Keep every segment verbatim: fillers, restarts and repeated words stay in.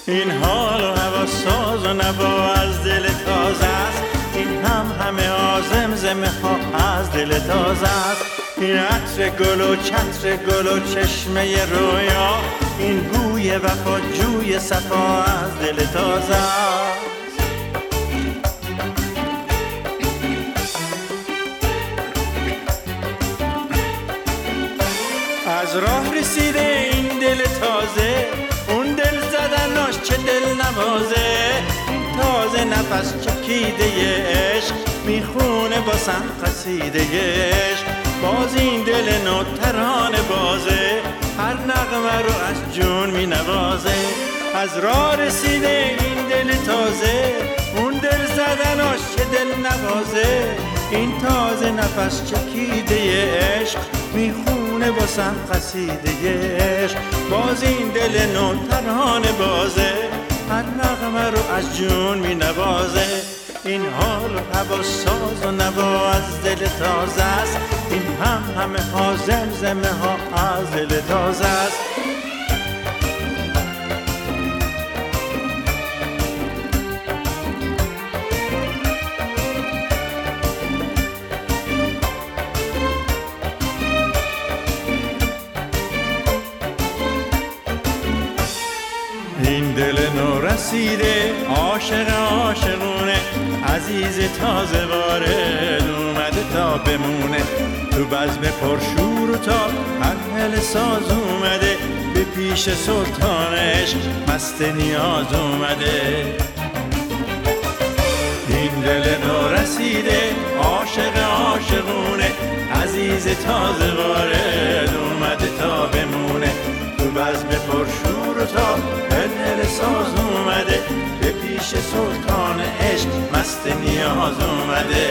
این حال و هوا ساز و نوا از دل تازه است. این هم همه ها زمزمه ها از دل تازه است. این عطر گل و چتر گل و چشمه رویا، این بوی وفا جوی صفا از دل تازه است. از راه رسیده این دل تازه، اون دل زدناش چه دل نوازه. این تازه نفس چکیده عشق میخونه باسم قصیده عشق. باز این دل نو ترانه بازه، هر نغمه رو از جون می نوازه. از راه رسیده این دل تازه، اون دل زدناش چه دل نوازه. این تازه نفس چکیده عشق میخونه باسم قصیده عشق. باز این دل نو ترانه بازه، هر نغمه رو از جون می نوازه. این حال و هوا ساز و نوا از دل تازه است. این هم همه ها زمزمه ها از دل تازه است. این دل نو رسیده عاشق عاشقونه، عزیز تازه وارد اومده تا بمونه. تو بزم پرشور و تا هر ساز اومده، به پیش سلطان عشق مست نیاز اومده. این دل نو رسیده عاشق عاشقونه، عزیز تازه وارد اومده تا بمونه. تو بزم پرشور و تا هل ساز اومده، به پیش سلطان عشق مست نیاز اومده.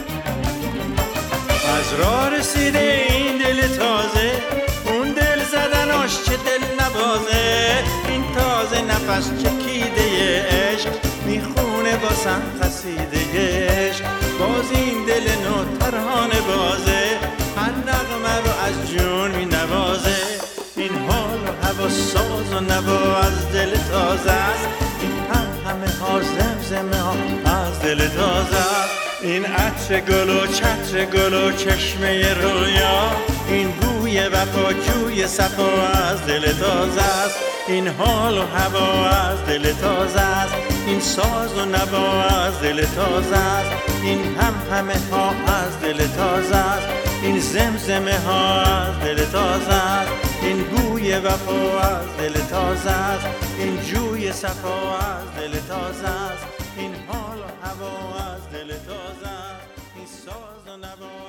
از راه رسیده این دل تازه، اون دل زدناش چه دل نوازه. این تازه نفس چکیده عشق میخونه باسم قصیده عشق. باز این دل نو ترانه بازه، هر نغمه رو از جون می نوازه. این حال و هوا ساز و نوا از دل تازه است. این هم همه ها زمزمه ها از دل تازه است. این عطر گل و چتر گل و چشمه رویا، این بوی وفا جوی صفا از دل تازه است. این حال و هوا از دل تازه است. این ساز و نوا از دل تازه است. این هم همه ها از دل تازه است. این زمزمه ها از دل تازه است. این بوی وفا از دل تازه است. این جوی صفا از دل تازه است. این حال و هوا از دل تازه است. این ساز و نوا